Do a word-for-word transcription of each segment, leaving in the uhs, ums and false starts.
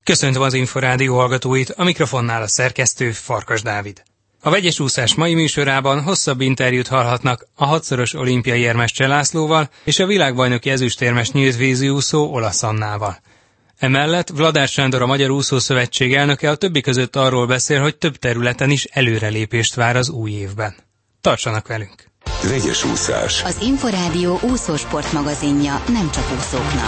Köszöntöm az Inforádió hallgatóit, a mikrofonnál a szerkesztő Farkas Dávid. A vegyes úszás mai műsorában hosszabb interjút hallhatnak a hatszoros olimpiai érmes Cseh Lászlóval és a világbajnoki ezüstérmes nyíltvízi úszó Olasz Annával. Emellett Vladár Sándor, a Magyar Úszószövetség elnöke a többi között arról beszél, hogy több területen is előrelépést vár az új évben. Tartsanak velünk! Vegyes úszás. Az Inforádió úszósport magazinja nem csak úszóknak.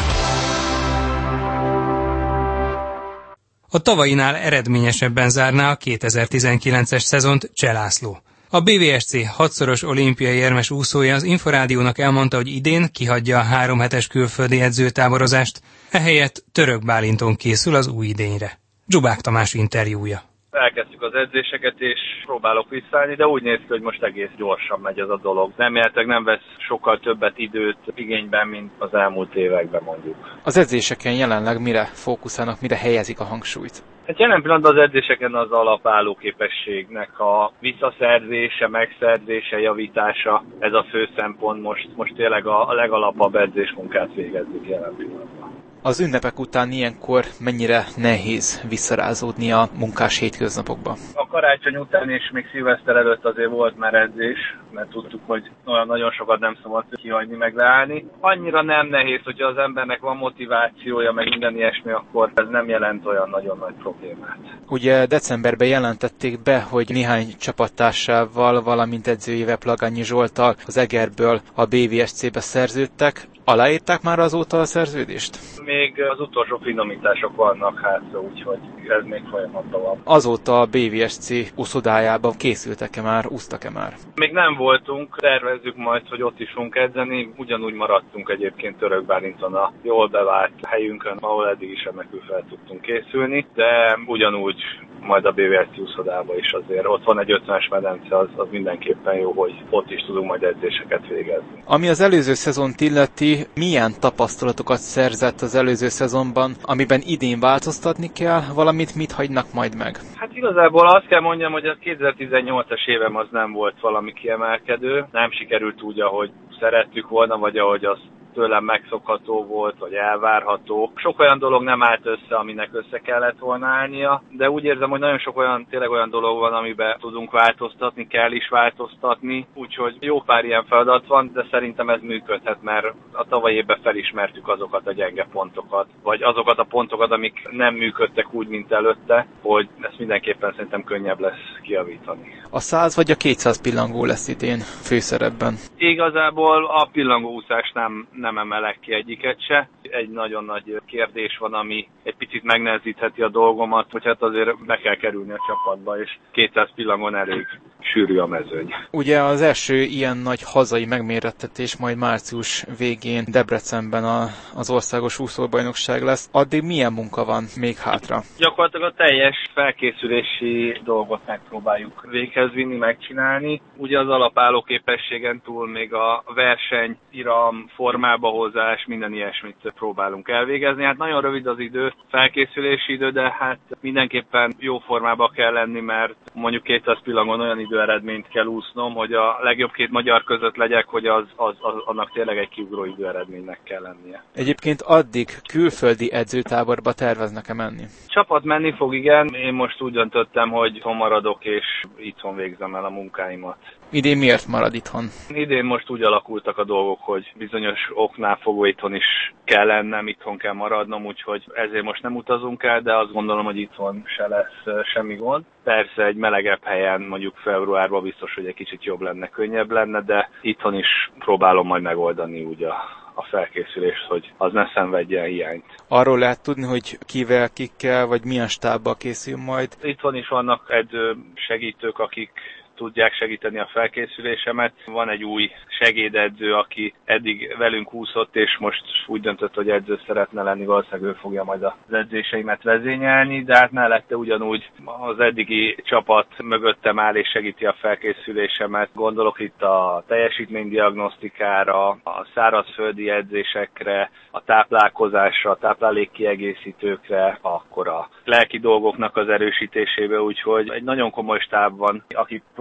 A tavainál eredményesebben zárná a kétezer-tizenkilences szezont Cseh László. A bé vé es cé hatszoros olimpiai érmes úszója az Inforádiónak elmondta, hogy idén kihagyja a három hetes külföldi edzőtáborozást, ehelyett Török Bálinton készül az új idényre. Zsubák Tamás interjúja. Elkezdtük az edzéseket, és próbálok visszaállni, de úgy néz ki, hogy most egész gyorsan megy ez a dolog. Remélhetőleg nem vesz sokkal többet időt igényben, mint az elmúlt években mondjuk. Az edzéseken jelenleg mire fókuszálnak, mire helyezik a hangsúlyt? Hát jelen pillanatban az edzéseken az alapálló képességnek a visszaszerzése, megszerzése, javítása, ez a fő szempont. Most, most tényleg a legalapabb edzésmunkát végezzük jelen pillanatban. Az ünnepek után ilyenkor mennyire nehéz visszarázódni a munkás hétköznapokba? A karácsony után és még szilveszter előtt azért volt már edzés, mert tudtuk, hogy olyan nagyon sokat nem szabad kihagyni, meg leállni. Annyira nem nehéz, hogyha az embernek van motivációja, meg minden ilyesmi, akkor ez nem jelent olyan nagyon nagy problémát. Ugye decemberben jelentették be, hogy néhány csapattársával, valamint edzőjével, Plagányi Zsolttal az Egerből a bé vé es cé-be szerződtek. Aláírták már azóta a szerződést? Még az utolsó finomítások vannak hátra, úgyhogy ez még folyamatban van. Azóta a bé vé es cé úszodájában készültek-e már, úsztak-e már? Még nem voltunk, tervezzük majd, hogy ott is fogunk edzeni. Ugyanúgy maradtunk egyébként Török Bálinton a jól bevált helyünkön, ahol eddig is remekül fel tudtunk készülni, de ugyanúgy majd a bé vé es cé úszodába is azért. Ott van egy ötvenes medence, az, az mindenképpen jó, hogy ott is tudunk majd edzéseket végezni. Ami az előző szezont illeti, milyen tapasztalatokat szerzett az előző szezonban, amiben idén változtatni kell, valamit mit hagynak majd meg? Hát igazából azt kell mondjam, hogy a kétezer-tizennyolcas évem az nem volt valami kiemelkedő. Nem sikerült úgy, ahogy szerettük volna, vagy ahogy azt tőlem megszokható volt, vagy elvárható. Sok olyan dolog nem állt össze, aminek össze kellett volna állnia, de úgy érzem, hogy nagyon sok olyan, tényleg olyan dolog van, amiben tudunk változtatni, kell is változtatni, úgyhogy jó pár ilyen feladat van, de szerintem ez működhet, mert a tavalyi évben felismertük azokat a gyenge pontokat, vagy azokat a pontokat, amik nem működtek úgy, mint előtte, hogy ezt mindenképpen szerintem könnyebb lesz kijavítani. A száz vagy a kétszáz pillangó lesz idén főszerepben? Igazából a pillangóúszás nem, nem emelek ki egyiket se. Egy nagyon nagy kérdés van, ami egy picit megnehezítheti a dolgomat, hogy hát azért be kell kerülni a csapatba, és kétszáz pillangon elég sűrű a mezőny. Ugye az első ilyen nagy hazai megmérettetés majd március végén Debrecenben a, az országos úszóbajnokság lesz. Addig milyen munka van még hátra? Gyakorlatilag a teljes felkészülési dolgot megpróbáljuk véghez vinni, megcsinálni. Ugye az alapálló képességen túl még a verseny, iram, formába hozás, minden ilyesmit próbálunk elvégezni. Hát nagyon rövid az idő, felkészülési idő, de hát mindenképpen jó formába kell lenni, mert mondjuk kétszáz pillangon olyan időeredményt kell úsznom, hogy a legjobb két magyar között legyek, hogy az, az, az annak tényleg egy kiugró időeredménynek kell lennie. Egyébként addig külföldi edzőtáborba terveznek-e menni? Csapat menni fog, igen. Én most úgy döntöttem, hogy itthon maradok és itthon végzem el a munkáimat. Idén miért marad itthon? Idén most úgy alakultak a dolgok, hogy bizonyos oknál fogva itthon is kell lennem, itthon kell maradnom, úgyhogy ezért most nem utazunk el, de azt gondolom, hogy itthon se lesz semmi gond. Persze egy melegebb helyen, mondjuk februárban biztos, hogy egy kicsit jobb lenne, könnyebb lenne, de itthon is próbálom majd megoldani úgy a, a felkészülést, hogy az ne szenvedjen hiányt. Arról lehet tudni, hogy kivel, kikkel, vagy milyen stábbal készül majd? Itthon is vannak edző segítők, akik tudják segíteni a felkészülésemet. Van egy új segédedző, aki eddig velünk úszott, és most úgy döntött, hogy edző szeretne lenni, valószínűleg ő fogja majd az edzéseimet vezényelni, de hát mellette ugyanúgy az eddigi csapat mögöttem áll és segíti a felkészülésemet. Gondolok itt a teljesítménydiagnosztikára, a szárazföldi edzésekre, a táplálkozásra, a táplálékkiegészítőkre, akkor a lelki dolgoknak az erősítésébe, úgyhogy egy nagyon komoly stáb van, aki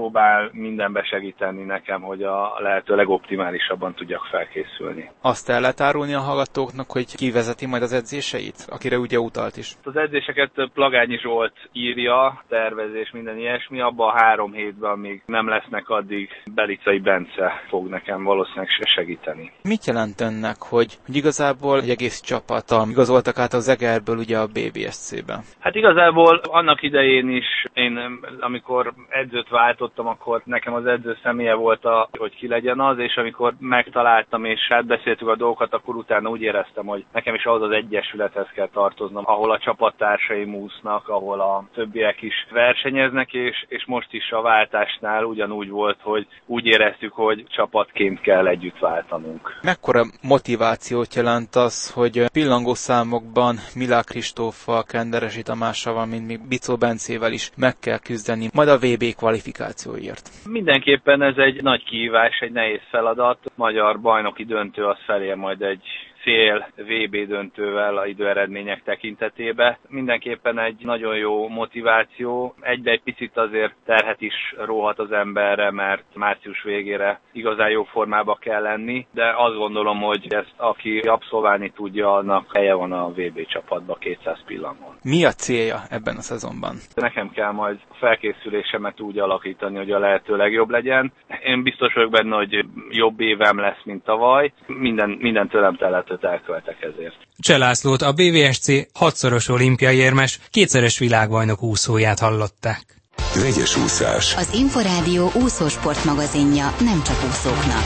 próbál mindenbe segíteni nekem, hogy a lehető legoptimálisabban tudjak felkészülni. Azt el lehet árulni a hallgatóknak, hogy ki vezeti majd az edzéseit, akire ugye utalt is? Az edzéseket Plagányi Zsolt írja, tervezés, minden ilyesmi, abban a három hétben, amíg nem lesznek, addig Belicai Bence fog nekem valószínűleg segíteni. Mit jelent önnek, hogy, hogy igazából egy egész csapattal igazoltak át az Egerből ugye a bé vé es cé-be? Hát igazából annak idején is, én amikor edzőt váltottam, akkor nekem az edző személye volt, a, hogy ki legyen az, és amikor megtaláltam és átbeszéltük a dolgokat, akkor utána úgy éreztem, hogy nekem is ahhoz az egyesülethez kell tartoznom, ahol a csapattársaim úsznak, ahol a többiek is versenyeznek, és, és most is a váltásnál ugyanúgy volt, hogy úgy éreztük, hogy csapatként kell együtt váltanunk. Mekkora motivációt jelent az, hogy pillangó számokban Milák Kristóffal, Kenderesi Tamással, valamint még Bicó Bencével is meg kell küzdeni, majd a vé bé kvalifikációért? Mindenképpen ez egy nagy kihívás, egy nehéz feladat. Magyar bajnoki döntő az felé majd egy fél vé bé döntővel a időeredmények tekintetében. Mindenképpen egy nagyon jó motiváció. Egybe egy picit azért terhet is róhat az emberre, mert március végére igazán jó formába kell lenni, de azt gondolom, hogy ezt aki abszolválni tudja, annak helye van a vé bé csapatba kétszáz pillangon. Mi a célja ebben a szezonban? Nekem kell majd a felkészülésemet úgy alakítani, hogy a lehető legjobb legyen. Én biztos vagyok benne, hogy jobb évem lesz, mint tavaly. Minden, minden tőlem telhetőt elköltek ezért. Cseh Lászlót, a bé vé es cé hatszoros olimpiai érmes, kétszeres világbajnok úszóját hallották. Vegyes úszás. Az Inforádió úszósport magazinja nem csak úszóknak.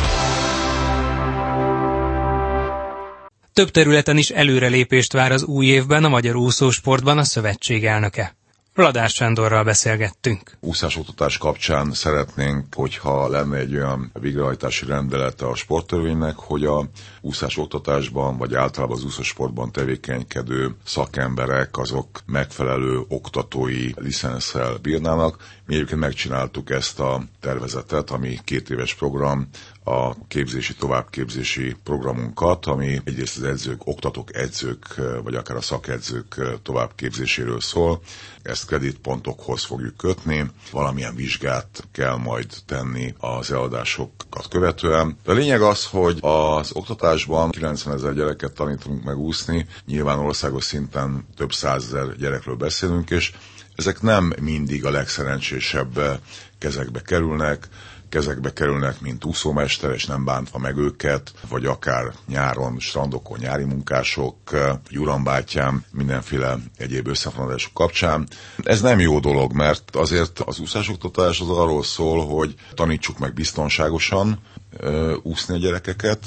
Több területen is előrelépést vár az új évben a magyar úszósportban a szövetség elnöke. Vladár Sándorral beszélgettünk. Úszásoktatás kapcsán szeretnénk, hogyha lenne egy olyan végrehajtási rendelete a sporttörvénynek, hogy a úszásoktatásban, vagy általában az úszósportban tevékenykedő szakemberek azok megfelelő oktatói licenszel bírnának. Mi egyébként megcsináltuk ezt a tervezetet, ami két éves program, a képzési, továbbképzési programunkat, ami egyrészt az edzők, oktatók, edzők, vagy akár a szakedzők továbbképzéséről szól. Ezt kreditpontokhoz fogjuk kötni, valamilyen vizsgát kell majd tenni az eladásokat követően. De a lényeg az, hogy az oktatásban kilencvenezer gyereket tanítunk meg úszni, nyilván országos szinten több százezer gyerekről beszélünk, és ezek nem mindig a legszerencsésebb kezekbe kerülnek, kezekbe kerülnek, mint úszómester, és nem bántva meg őket, vagy akár nyáron, strandokon nyári munkások, Gyurambátyám, mindenféle egyéb összefonódások kapcsán. Ez nem jó dolog, mert azért az úszásoktatás az arról szól, hogy tanítsuk meg biztonságosan úszni a gyerekeket,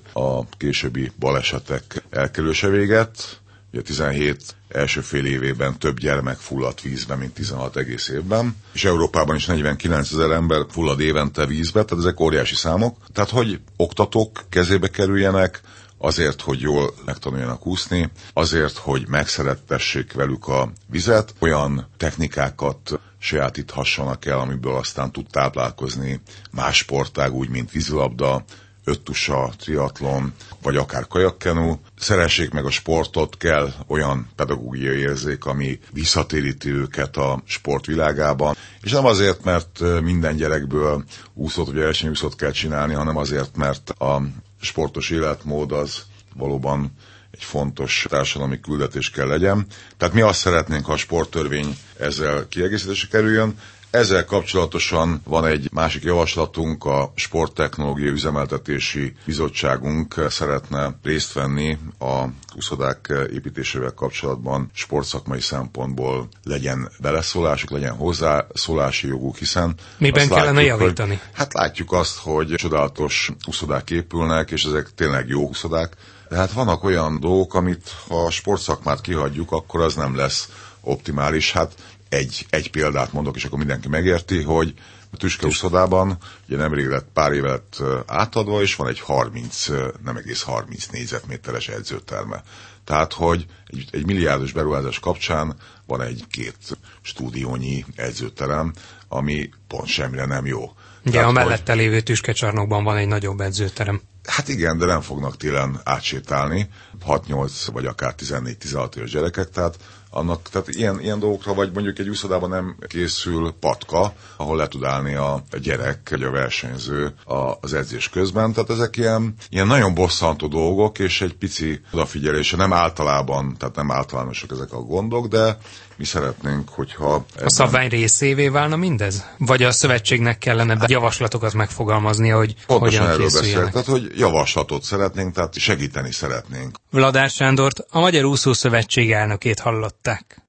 a későbbi balesetek elkerülése véget. Ugye tizenhét első fél évében több gyermek fulladt vízbe, mint tizenhat egész évben, és Európában is negyvenkilencezer ember fullad évente vízbe, tehát ezek óriási számok. Tehát, hogy oktatók kezébe kerüljenek, azért, hogy jól megtanuljanak úszni, azért, hogy megszerettessék velük a vizet, olyan technikákat sajátíthassanak el, amiből aztán tud táplálkozni más sportág, úgy, mint vízilabda, öttusa, triatlon, vagy akár kajakkenu. Szeressék meg a sportot, kell olyan pedagógiai érzék, ami visszatéríti őket a sportvilágában. És nem azért, mert minden gyerekből úszót vagy versenyúszót kell csinálni, hanem azért, mert a sportos életmód az valóban egy fontos társadalmi küldetés kell legyen. Tehát mi azt szeretnénk, ha a sporttörvény ezzel kiegészítésre kerüljön. Ezzel kapcsolatosan van egy másik javaslatunk, a Sporttechnológiai Üzemeltetési Bizottságunk szeretne részt venni a úszodák építésével kapcsolatban sportszakmai szempontból, legyen beleszólásuk, legyen hozzászólási joguk, hiszen... Miben kellene látjuk, javítani? Hogy, hát látjuk azt, hogy csodálatos úszodák épülnek, és ezek tényleg jó úszodák, de hát vannak olyan dolgok, amit ha a sportszakmát kihagyjuk, akkor az nem lesz optimális. Hát Egy, egy példát mondok, és akkor mindenki megérti, hogy a Tüske úszodában ugye nemrég lett pár éve lett átadva, és van egy harminc, nem egész harminc négyzetméteres edzőterme. Tehát, hogy egy, egy milliárdos beruházás kapcsán van egy-két stúdiónyi edzőterem, ami pont semmire nem jó. Ugye Tehát, a mellette hogy... lévő Tüskecsarnokban van egy nagyobb edzőterem. Hát igen, de nem fognak télen átsétálni hat-nyolc vagy akár tizennégy-tizenhat éves gyerekek, tehát annak, tehát ilyen, ilyen dolgokra, vagy mondjuk egy úszodában nem készül patka, ahol le tud állni a gyerek, vagy a versenyző az edzés közben. Tehát ezek ilyen, ilyen nagyon bosszantó dolgok, és egy pici odafigyelése, nem általában, tehát nem általánosak ezek a gondok, de mi szeretnénk, hogyha... Ebben... A szabvány részévé válna mindez? Vagy a szövetségnek kellene javaslatokat megfogalmaznia, hogy pontosan hogyan erről készüljenek? beszélt, tehát hogy javaslatot szeretnénk, tehát segíteni szeretnénk. Vladár Sándort, a Magyar Úszó Szövetség elnökét hallották.